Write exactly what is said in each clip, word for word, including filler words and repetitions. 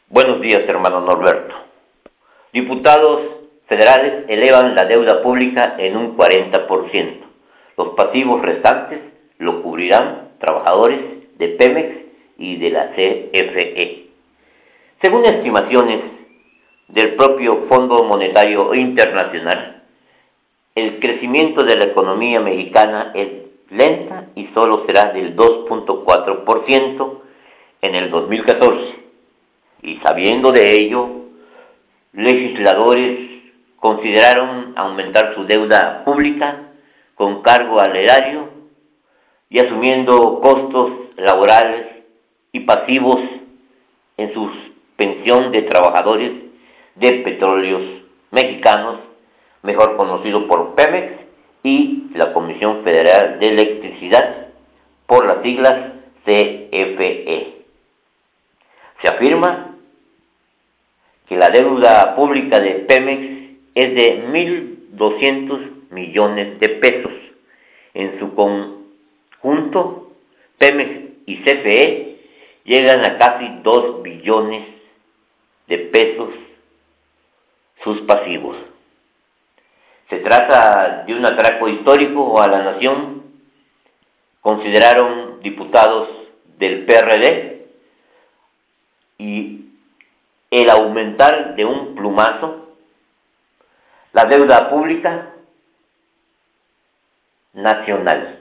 Buenos días, hermano Norberto. Diputados federales elevan la deuda pública en un cuarenta por ciento. Los pasivos restantes lo cubrirán trabajadores de Pemex y de la C F E. Según estimaciones del propio Fondo Monetario Internacional, el crecimiento de la economía mexicana es lenta y solo será del dos punto cuatro por ciento en el dos mil catorce. Y sabiendo de ello, legisladores consideraron aumentar su deuda pública con cargo al erario y asumiendo costos laborales y pasivos en suspensión de trabajadores de petróleos mexicanos, mejor conocido por Pemex, y la Comisión Federal de Electricidad, por las siglas C F E. Se afirma que la deuda pública de Pemex es de mil doscientos millones de pesos. En su conjunto, Pemex y C F E llegan a casi dos billones de pesos sus pasivos. Se trata de un atraco histórico a la nación, consideraron diputados del P R D, y el aumentar de un plumazo la deuda pública nacional.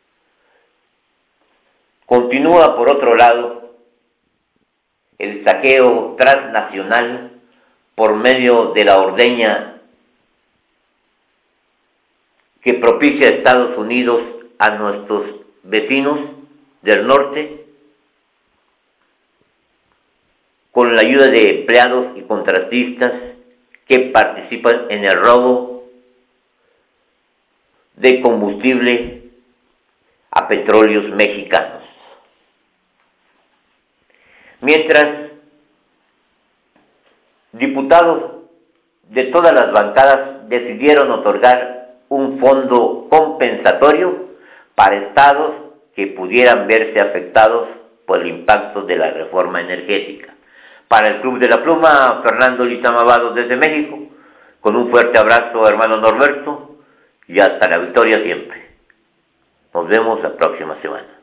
Continúa, por otro lado, el saqueo transnacional por medio de la ordeña que propicia a Estados Unidos a nuestros vecinos del norte, con la ayuda de empleados y contratistas que participan en el robo de combustible a petróleos mexicanos. Mientras diputados de todas las bancadas decidieron otorgar un fondo compensatorio para estados que pudieran verse afectados por el impacto de la reforma energética. Para el Club de la Pluma, Fernando Lizama desde México, con un fuerte abrazo, hermano Norberto, y hasta la victoria siempre. Nos vemos la próxima semana.